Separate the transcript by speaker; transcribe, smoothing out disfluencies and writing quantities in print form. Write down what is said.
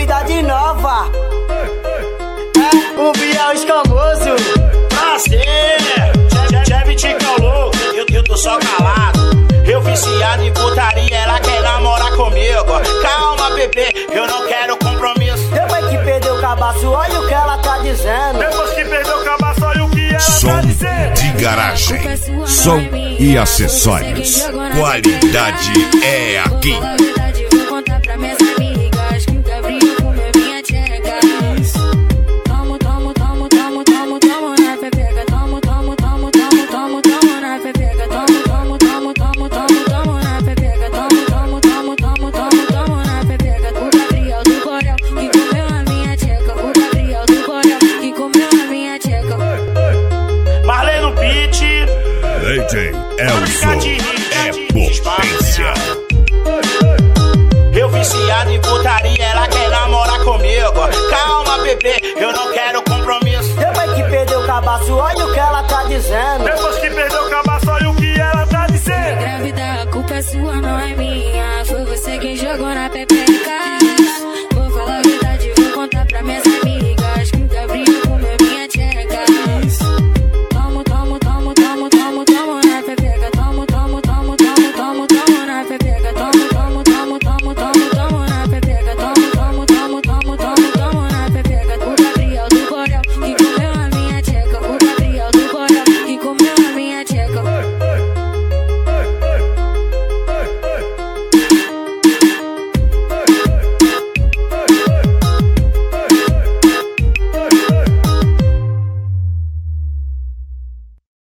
Speaker 1: novidade nova. O Biel escamoso.
Speaker 2: Prazer, Chevy Ticão louco, eu tô só calado. Eu viciado em putaria, ela quer namorar comigo. Calma, bebê, eu não quero compromisso.
Speaker 1: Depois que perdeu o cabaço, olha o que ela tá dizendo.
Speaker 2: Depois que perdeu o cabaço, olha o que ela tá dizendo.
Speaker 3: De garagem, som e acessórios. Qualidade é aqui.
Speaker 4: Vou contar pra minhas amigas que o Gabriel comeu minha tcheca. Tomo na pepeca. Tomo na pepeca. Tomo na pepeca. Tomo na pepeca. O Gabriel do Borel que comeu a minha tcheca. O Gabriel do Borel que comeu a minha tcheca.
Speaker 2: Marley no beat.
Speaker 3: DJ Elson é potência.
Speaker 2: Eu viciado em putaria, ela quer namorar comigo. Calma, bebê, eu não quero compromisso.
Speaker 1: Depois que perdeu o cabaço, olha o que ela tá dizendo.
Speaker 2: Depois que perdeu o cabaço, olha o que ela tá dizendo.
Speaker 4: Grávida, a culpa é sua, não é minha. Foi você quem jogou na pepeca.